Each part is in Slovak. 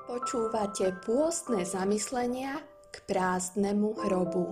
Počúvate pôstne zamyslenia k prázdnemu hrobu.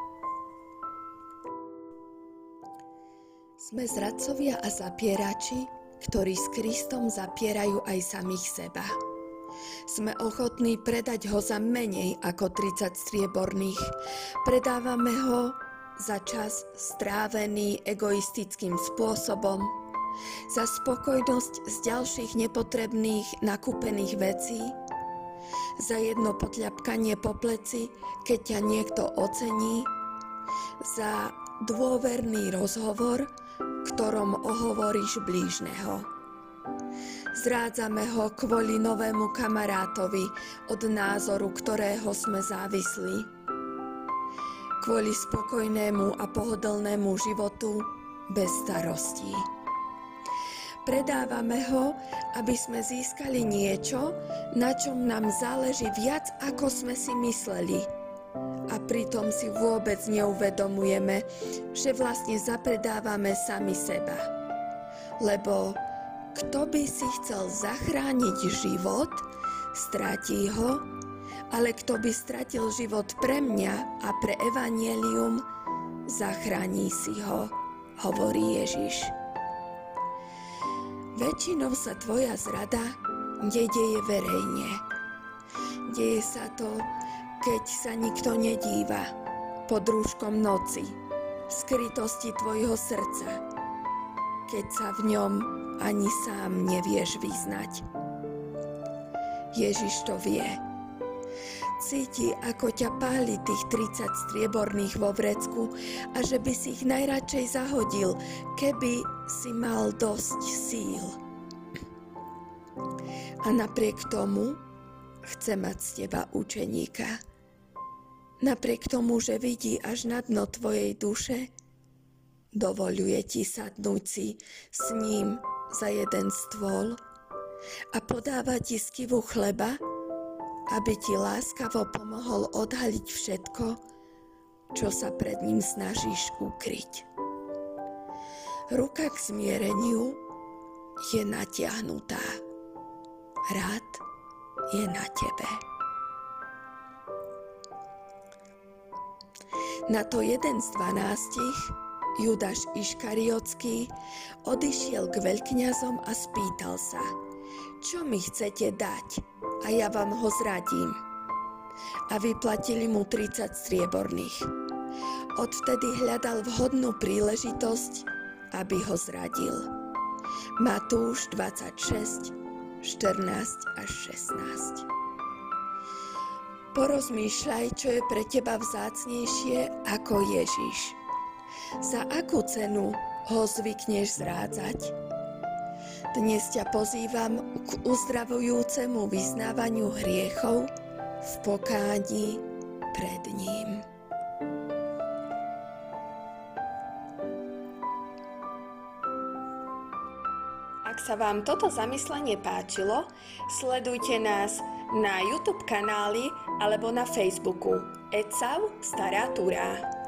Sme zradcovia a zapierači, ktorí s Kristom zapierajú aj samých seba. Sme ochotní predať ho za menej ako 30 strieborných. Predávame ho za čas strávený egoistickým spôsobom, za spokojnosť z ďalších nepotrebných nakúpených vecí, za jedno potľapkanie po pleci, keď ťa niekto ocení, za dôverný rozhovor, ktorom ohovoríš blížneho. Zrádzame ho kvôli novému kamarátovi, od názoru ktorého sme závislí. Kvôli spokojnému a pohodlnému životu bez starostí. Predávame ho, aby sme získali niečo, na čom nám záleží viac, ako sme si mysleli. A pritom si vôbec neuvedomujeme, že vlastne zapredávame sami seba. Lebo kto by si chcel zachrániť život, stratí ho, ale kto by stratil život pre mňa a pre evanjelium, zachráni si ho, hovorí Ježiš. Väčšinou sa tvoja zrada nedeje verejne. Deje sa to, keď sa nikto nedíva, pod rúškom noci, v skrytosti tvojho srdca, keď sa v ňom ani sám nevieš vyznať. Ježiš to vie. Cíti, ako ťa páli tých 30 strieborných vo vrecku a že by si ich najradšej zahodil, keby si mal dosť síl. A napriek tomu chce mať z teba učeníka. Napriek tomu, že vidí až na dno tvojej duše, dovoľuje ti sadnúť si s ním za jeden stôl a podáva ti skivu chleba, aby ti láskavo pomohol odhaliť všetko, čo sa pred ním snažíš ukryť. Ruka k zmiereniu je natiahnutá. Rád je na tebe. Na to jeden z 12, Judáš Iškariotský, odišiel k veľkňazom a spýtal sa: čo mi chcete dať? A ja vám ho zradím. A vyplatili mu 30 strieborných. Odvtedy hľadal vhodnú príležitosť, aby ho zradil. Matúš 26, 14 až 16. Porozmýšľaj, čo je pre teba vzácnejšie ako Ježiš. Za akú cenu ho zvykneš zrádzať? Dnes ťa pozývam k uzdravujúcemu vyznávaniu hriechov v pokáni pred ním. Ak sa vám toto zamyslenie páčilo, sledujte nás na YouTube kanáli alebo na Facebooku ECAV Stará Turá.